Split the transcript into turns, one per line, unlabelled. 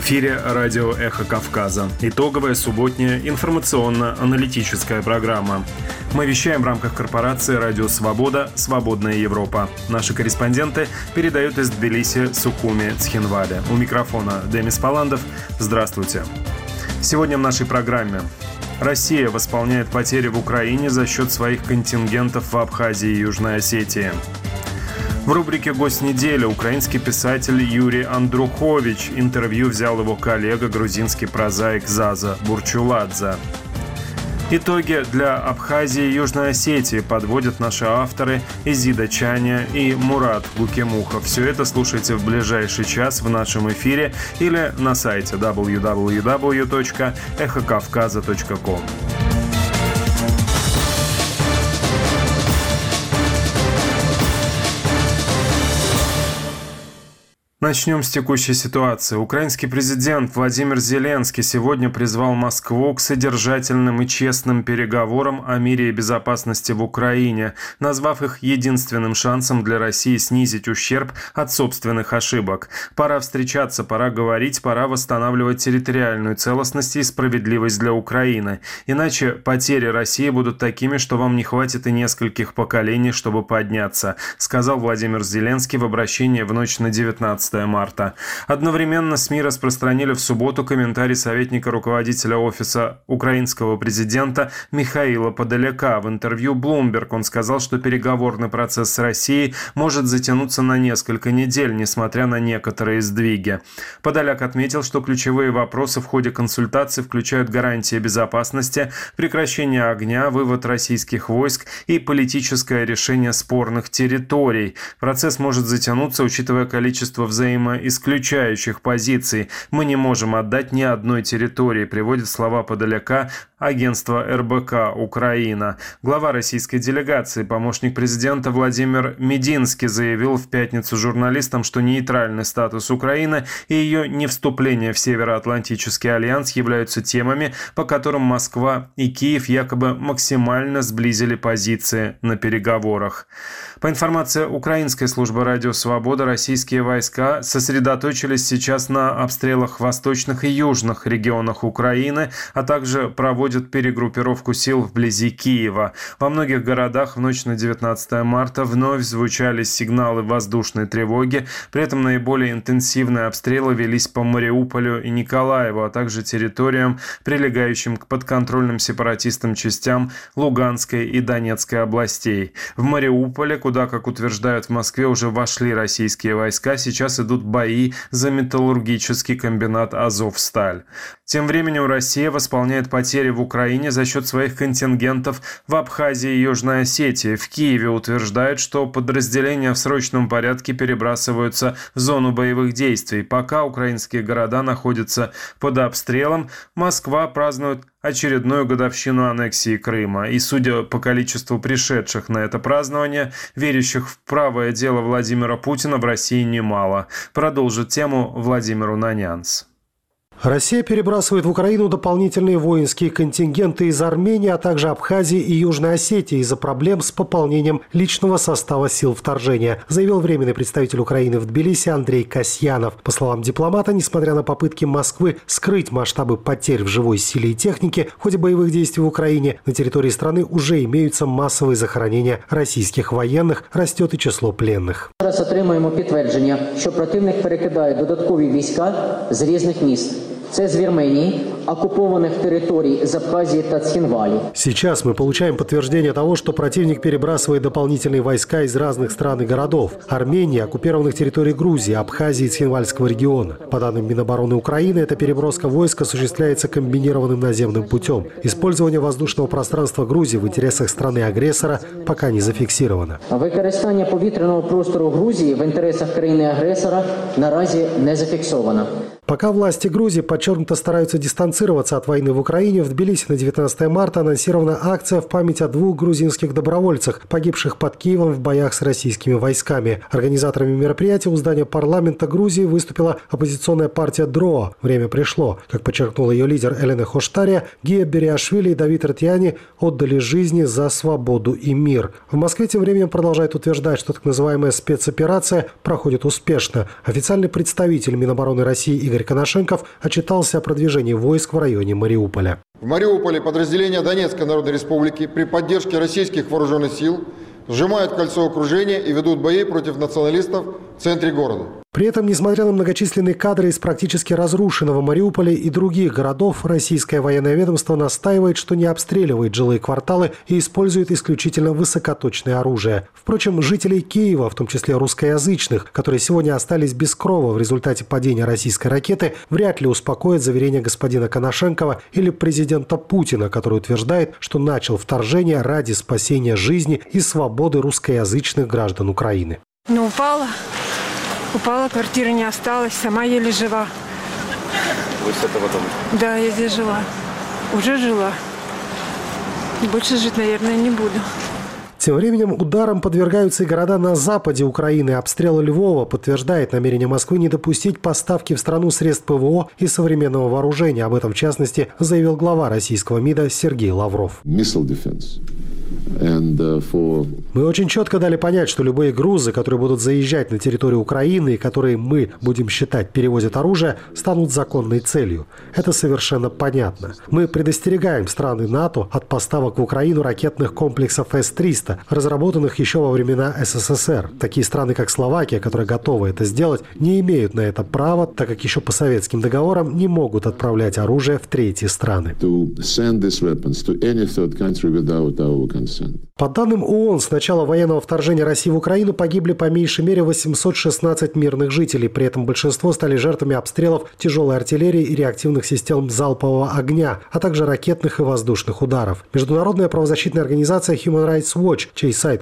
эфире радио «Эхо Кавказа». Итоговая субботняя информационно-аналитическая программа. Мы вещаем в рамках корпорации «Радио Свобода. Свободная Европа». Наши корреспонденты передают из Тбилиси, Сукуми, Цхинвали. У микрофона Демис Паландов. Здравствуйте. Сегодня в нашей программе. Россия восполняет потери в Украине за счет своих контингентов в Абхазии и Южной Осетии. В рубрике «Гость недели» украинский писатель Юрий Андрухович. Интервью взял его коллега, грузинский прозаик Заза Бурчуладзе. Итоги для Абхазии и Южной Осетии подводят наши авторы Изида Чаня и Мурат Гукемухов. Все это слушайте в ближайший час в нашем эфире или на сайте www.эхокавказа.ком. Начнем с текущей ситуации. Украинский президент Владимир Зеленский сегодня призвал Москву к содержательным и честным переговорам о мире и безопасности в Украине, назвав их единственным шансом для России снизить ущерб от собственных ошибок. Пора встречаться, пора говорить, пора восстанавливать территориальную целостность и справедливость для Украины. Иначе потери России будут такими, что вам не хватит и нескольких поколений, чтобы подняться, сказал Владимир Зеленский в обращении в ночь на 19 марта. Одновременно СМИ распространили в субботу комментарий советника руководителя офиса украинского президента Михаила Подоляка. В интервью Bloomberg он сказал, что переговорный процесс с Россией может затянуться на несколько недель, несмотря на некоторые сдвиги. Подоляк отметил, что ключевые вопросы в ходе консультаций включают гарантии безопасности, прекращение огня, вывод российских войск и политическое решение спорных территорий. Процесс может затянуться, учитывая количество взаимоисключающих позиций. Мы не можем отдать ни одной территории, приводит слова Подоляка агентство РБК «Украина». Глава российской делегации, помощник президента Владимир Мединский заявил в пятницу журналистам, что нейтральный статус Украины и ее невступление в Североатлантический альянс являются темами, по которым Москва и Киев якобы максимально сблизили позиции на переговорах. По информации украинской службы «Радио Свобода», российские войска сосредоточились сейчас на обстрелах в восточных и южных регионах Украины, а также проводят перегруппировку сил вблизи Киева. Во многих городах в ночь на 19 марта вновь звучали сигналы воздушной тревоги, при этом наиболее интенсивные обстрелы велись по Мариуполю и Николаеву, а также территориям, прилегающим к подконтрольным сепаратистам частям Луганской и Донецкой областей. В Мариуполе, куда, как утверждают в Москве, уже вошли российские войска, сейчас идут бои за металлургический комбинат «Азовсталь». Тем временем Россия восполняет потери в Украине за счет своих контингентов в Абхазии и Южной Осетии. В Киеве утверждают, что подразделения в срочном порядке перебрасываются в зону боевых действий. Пока украинские города находятся под обстрелом, Москва празднует очередную годовщину аннексии Крыма. И, судя по количеству пришедших на это празднование, верящих в правое дело Владимира Путина в России немало. Продолжит тему Владимир Унанянц.
Россия перебрасывает в Украину дополнительные воинские контингенты из Армении, а также Абхазии и Южной Осетии из-за проблем с пополнением личного состава сил вторжения, заявил временный представитель Украины в Тбилиси Андрей Касьянов. По словам дипломата, несмотря на попытки Москвы скрыть масштабы потерь в живой силе и технике в ходе боевых действий в Украине, на территории страны уже имеются массовые захоронения российских военных, растет и число пленных.
Зараз отримуємо підтвердження, що противник перекидає додаткові війська з різних міст. Це з Вірменії, оккупованных территорий из Абхазии и Цхинвали.
Сейчас мы получаем подтверждение того, что противник перебрасывает дополнительные войска из разных стран и городов. Армении, оккупированных территорий Грузии, Абхазии и Цхинвальского региона. По данным Минобороны Украины, эта переброска войск осуществляется комбинированным наземным путем. Использование воздушного пространства Грузии в интересах страны-агрессора пока не зафиксировано.
Використання повітряного простору Грузії в інтересах країни-агресора наразі не зафіксовано.
Пока власти Грузии подчеркнуто стараются дистанцироваться от войны в Украине, в Тбилиси на 19 марта анонсирована акция в память о 2 грузинских добровольцах, погибших под Киевом в боях с российскими войсками. Организаторами мероприятия у здания парламента Грузии выступила оппозиционная партия ДРОА. Время пришло. Как подчеркнул ее лидер Элена Хоштария, Гия Бериашвили и Давид Ратьяни отдали жизни за свободу и мир. В Москве тем временем продолжают утверждать, что так называемая спецоперация проходит успешно. Официальный представитель Минобороны России Игорь Игорь Коношенков отчитался о продвижении войск в районе Мариуполя.
В Мариуполе подразделения Донецкой Народной Республики при поддержке российских вооруженных сил сжимают кольцо окружения и ведут бои против националистов в центре города.
При этом, несмотря на многочисленные кадры из практически разрушенного Мариуполя и других городов, российское военное ведомство настаивает, что не обстреливает жилые кварталы и использует исключительно высокоточное оружие. Впрочем, жителей Киева, в том числе русскоязычных, которые сегодня остались без крова в результате падения российской ракеты, вряд ли успокоит заверение господина Коношенкова или президента Путина, который утверждает, что начал вторжение ради спасения жизни и свободы русскоязычных граждан Украины.
Упала, квартиры не осталось, сама еле жива.
Вы с этого дома?
Да, я здесь жила. Уже жила. Больше жить, наверное, не буду.
Тем временем ударам подвергаются и города на западе Украины. Обстрел Львова подтверждает намерение Москвы не допустить поставки в страну средств ПВО и современного вооружения. Об этом, в частности, заявил глава российского МИДа Сергей Лавров. Мы очень четко дали понять, что любые грузы, которые будут заезжать на территорию Украины и которые мы будем считать перевозят оружие, станут законной целью. Это совершенно понятно. Мы предостерегаем страны НАТО от поставок в Украину ракетных комплексов С-300, разработанных еще во времена СССР. Такие страны, как Словакия, которые готовы это сделать, не имеют на это права, так как еще по советским договорам не могут отправлять оружие в третьи страны. По данным ООН, с начала военного вторжения России в Украину погибли по меньшей мере 816 мирных жителей. При этом большинство стали жертвами обстрелов тяжелой артиллерии и реактивных систем залпового огня, а также ракетных и воздушных ударов. Международная правозащитная организация Human Rights Watch, чей сайт